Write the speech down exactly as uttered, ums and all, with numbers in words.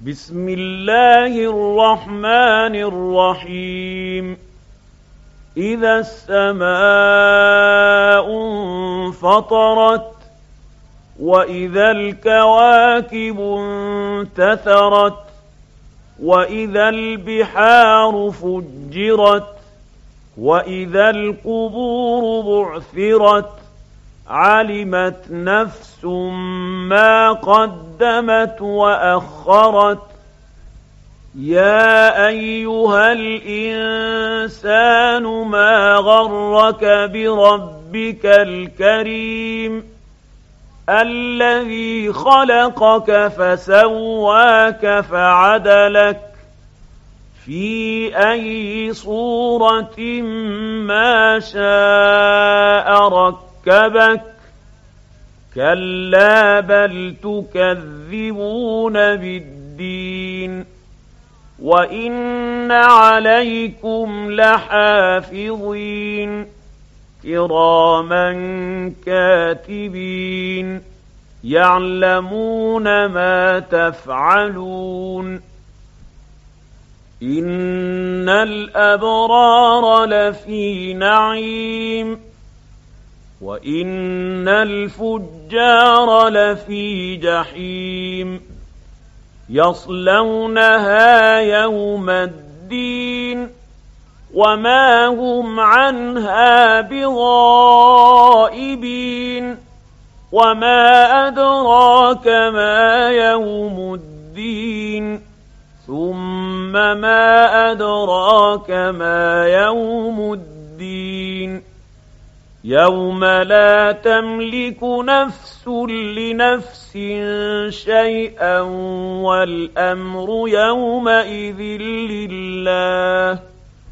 بسم الله الرحمن الرحيم إذا السماء انفطرت وإذا الكواكب انتثرت وإذا البحار فجرت وإذا القبور بعثرت علمت نفس ما قدمت وأخرت يا أيها الإنسان ما غرك بربك الكريم الذي خلقك فسواك فعدلك في أي صورة ما شاء ركبك كلا بل تكذبون بالدين وإن عليكم لحافظين كراما كاتبين يعلمون ما تفعلون إن الأبرار لفي نعيم وإن الفجار لفي جحيم يصلونها يوم الدين وما هم عنها بغائبين وما أدراك ما يوم الدين ثم ما أدراك ما يوم الدين يوم لا تملك نفس لنفس شيئا والأمر يومئذ لله